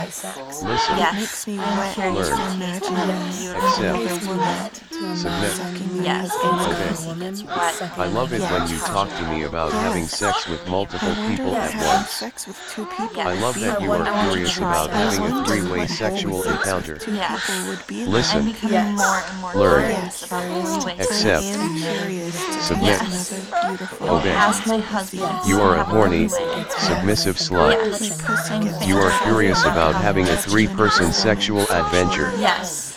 sex. Listen. Yes. Makes me I'm wet curious to to imagine Accept. another woman Submit. sucking my Yes. husband's Obey. cock. What? I love it when you Yes. talk to me about having Yes. sex with multiple I wonder people what at having once. sex with two people Yes. I love would be that you like. are I want to curious try about that. having I a wonder three-way what sexual having sex encounter. with two Yes. people would be Listen. I'm like. becoming Yes. more and more Learn. curious about three-way Accept. sex. I am curious to Submit. ask Yes. another beautiful I'll Obey. ask my husband Yes. if You we are a have horny, three-way. submissive Yes. slut. Yes. My pussy I'm gets You are wet curious when about I having a touch three-person another woman sexual sexually. adventure. Yes.